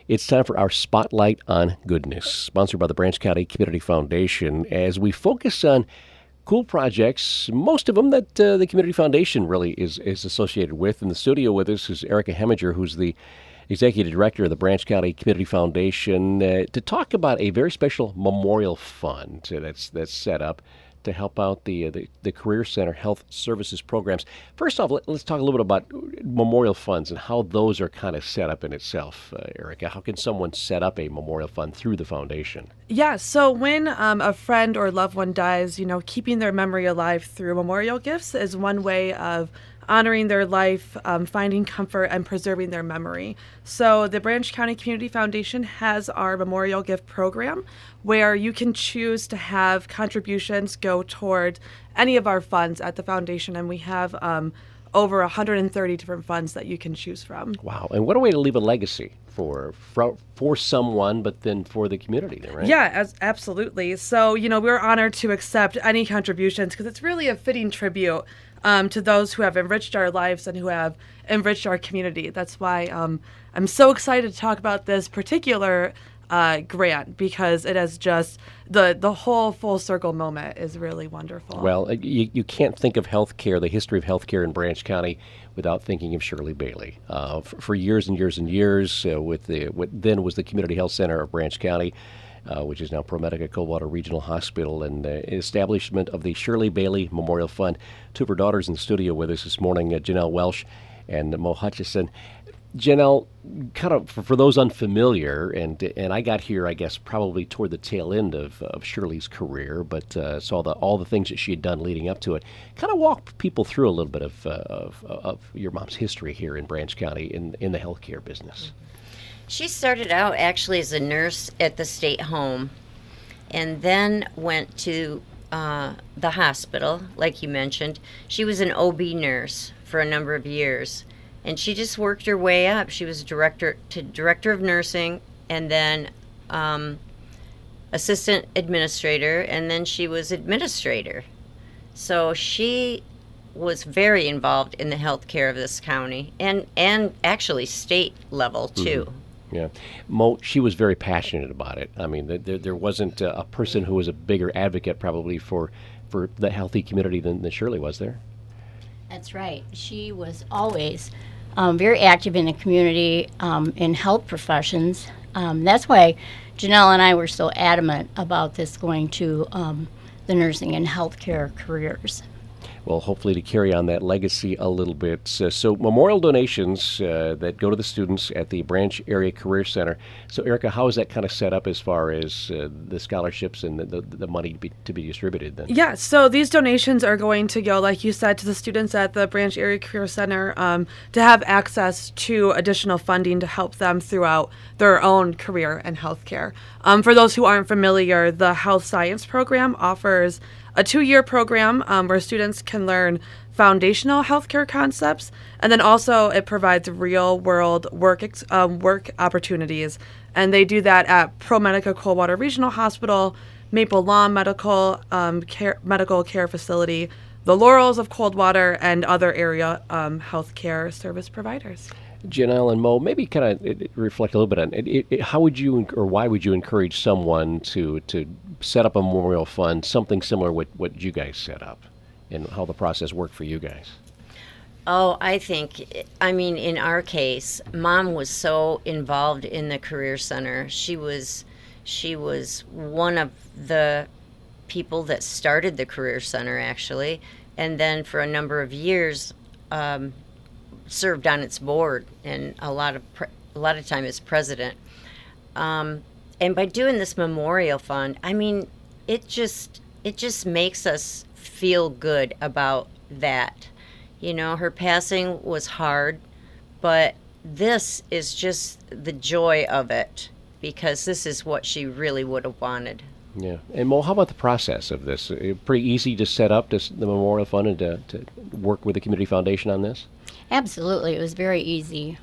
It's time for our Spotlight on Goodness, sponsored by the Branch County Community Foundation, as we focus on cool projects, most of them that the Community Foundation really is associated with. In the studio with us is Erica Heminger, who's the Executive Director of the Branch County Community Foundation, to talk about a very special memorial fund that's set up to help out the Career Center Health Services programs. First off, let's talk a little bit about memorial funds and how those are kind of set up in itself. Erica, how can someone set up a memorial fund through the foundation? Yeah, so when a friend or loved one dies, keeping their memory alive through memorial gifts is one way of honoring their life, finding comfort, and preserving their memory. So the Branch County Community Foundation has our memorial gift program where you can choose to have contributions go toward any of our funds at the foundation, and we have over 130 different funds that you can choose from. Wow, and what a way to leave a legacy for someone, but then for the community, right? Yeah, absolutely. So, we're honored to accept any contributions because it's really a fitting tribute to those who have enriched our lives and who have enriched our community. That's why I'm so excited to talk about this particular grant, because it has just the whole full circle moment is really wonderful. Well, you can't think of healthcare, the history of healthcare in Branch County, without thinking of Shirley Bailey. For years and years and years, with what then was the Community Health Center of Branch County, which is now ProMedica Coldwater Regional Hospital, and establishment of the Shirley Bailey Memorial Fund. Two of her daughters in the studio with us this morning, Janelle Welsh and Mo Hutchison. Janelle, kind of for those unfamiliar, and I got here, I guess, probably toward the tail end of Shirley's career, but saw all the things that she had done leading up to it. Kind of walk people through a little bit of your mom's history here in Branch County in the healthcare business. She started out actually as a nurse at the state home and then went to the hospital, like you mentioned. She was an OB nurse for a number of years, and she just worked her way up. She was director of nursing, and then assistant administrator, and then she was administrator. So she was very involved in the health care of this county and actually state level too. Mm-hmm. Yeah. Mo, she was very passionate about it. I mean, there wasn't a person who was a bigger advocate probably for the healthy community than Shirley was there. That's right. She was always very active in the community, in health professions. That's why Janelle and I were so adamant about this going to the nursing and healthcare careers. Well, hopefully to carry on that legacy a little bit. So memorial donations that go to the students at the Branch Area Career Center. So, Erica, how is that kind of set up as far as the scholarships and the money to be distributed then? Yeah, so these donations are going to go, like you said, to the students at the Branch Area Career Center to have access to additional funding to help them throughout their own career in healthcare. For those who aren't familiar, the Health Science Program offers a 2-year program where students can learn foundational healthcare concepts, and then also it provides real-world work opportunities, and they do that at ProMedica Coldwater Regional Hospital, Maple Lawn Medical Care Facility, the Laurels of Coldwater, and other area healthcare service providers. Janelle and Mo, maybe kind of reflect a little bit on it. How would you, or why would you encourage someone to set up a memorial fund, something similar with what you guys set up, and how the process worked for you guys? Oh, I mean, in our case, Mom was so involved in the Career Center. She was one of the people that started the Career Center, actually, and then for a number of years served on its board and a lot of time as president. And by doing this memorial fund, I mean, it just makes us feel good about that. Her passing was hard, but this is just the joy of it, because this is what she really would have wanted. Yeah. And Mo, how about the process of this? Pretty easy to set up the memorial fund and to work with the Community Foundation on this? Absolutely. It was very easy.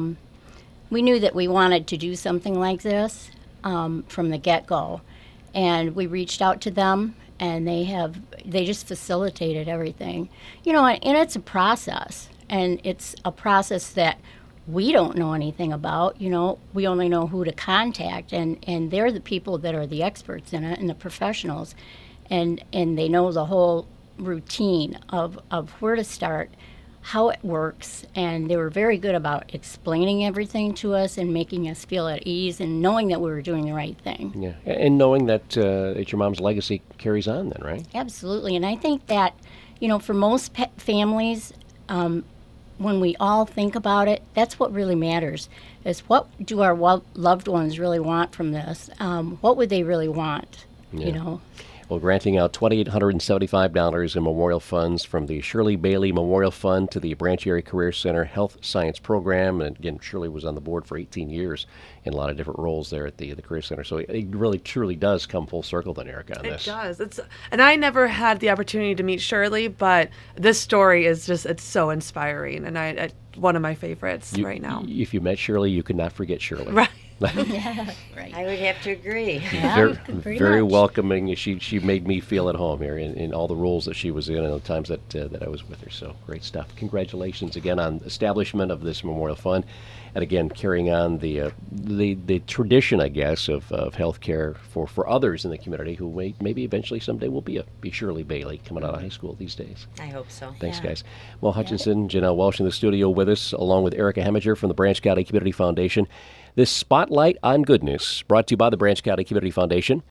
We knew that we wanted to do something like this from the get-go, and we reached out to them, and they just facilitated everything. And it's a process, and it's a process that we don't know anything about. We only know who to contact, and they're the people that are the experts in it and the professionals, and they know the whole routine of where to start, how it works, and they were very good about explaining everything to us and making us feel at ease and knowing that we were doing the right thing. Yeah, and knowing that your mom's legacy carries on then, right? Absolutely, and I think that, for most families, when we all think about it, that's what really matters, is what do our loved ones really want from this? What would they really want, Well, granting out $2,875 in memorial funds from the Shirley Bailey Memorial Fund to the Branch Area Career Center Health Science Program. And again, Shirley was on the board for 18 years in a lot of different roles there at the Career Center. So it really, truly does come full circle then, Erica, on this. It does. And I never had the opportunity to meet Shirley, but this story is it's so inspiring, and I one of my favorites right now. If you met Shirley, you could not forget Shirley. Right. Yeah, right. I would have to agree. Yeah, very much. welcoming. She made me feel at home here in all the roles that she was in and the times that I was with her. So great stuff. Congratulations again on establishment of this memorial fund, and again carrying on the tradition, I guess, of healthcare for others in the community who maybe eventually someday will be Shirley Bailey coming out of high school these days. I hope so. Thanks, Yeah. guys. Well, Hutchinson, Janelle Welsh in the studio with us, along with Erica Heminger from the Branch County Community Foundation. This Spotlight on Goodness, brought to you by the Branch County Community Foundation.